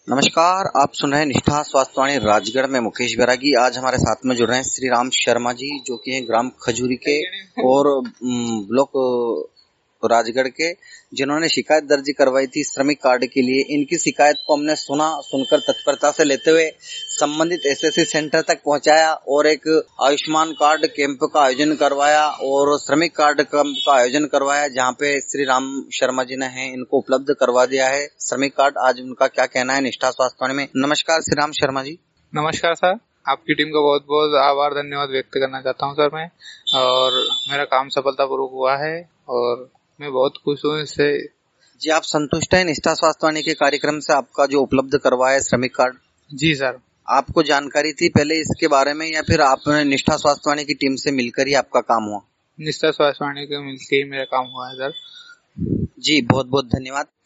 नमस्कार, आप सुन रहे हैं निष्ठा स्वास्थ्यवाणी राजगढ़ में मुकेश बैरागी। आज हमारे साथ में जुड़ रहे हैं श्री राम शर्मा जी, जो कि हैं ग्राम खजूरी के और ब्लॉक राजगढ़ के, जिन्होंने शिकायत दर्ज करवाई थी श्रमिक कार्ड के लिए। इनकी शिकायत को हमने सुनकर तत्परता से लेते हुए संबंधित एसएससी सेंटर तक पहुंचाया और एक आयुष्मान कार्ड कैंप का आयोजन करवाया और श्रमिक कार्ड कैंप का आयोजन करवाया, जहां पे श्री राम शर्मा जी ने इनको उपलब्ध करवा दिया है श्रमिक कार्ड। आज उनका क्या कहना है निष्ठा स्वास्थ्यवाणी में। नमस्कार श्री राम शर्मा जी। नमस्कार सर, आपकी टीम का बहुत बहुत आभार धन्यवाद व्यक्त करना चाहता हूं सर मैं। और मेरा काम सफलतापूर्वक हुआ है और मैं बहुत खुश हूँ इससे। जी, आप संतुष्ट हैं निष्ठा स्वास्थ्यवाणी के कार्यक्रम से आपका जो उपलब्ध करवाया है श्रमिक कार्ड? जी सर। आपको जानकारी थी पहले इसके बारे में या फिर आपने निष्ठा स्वास्थ्यवाणी की टीम से मिलकर ही आपका काम हुआ? निष्ठा स्वास्थ्यवाणी के मिलकर ही मेरा काम हुआ है सर। जी, बहुत बहुत धन्यवाद।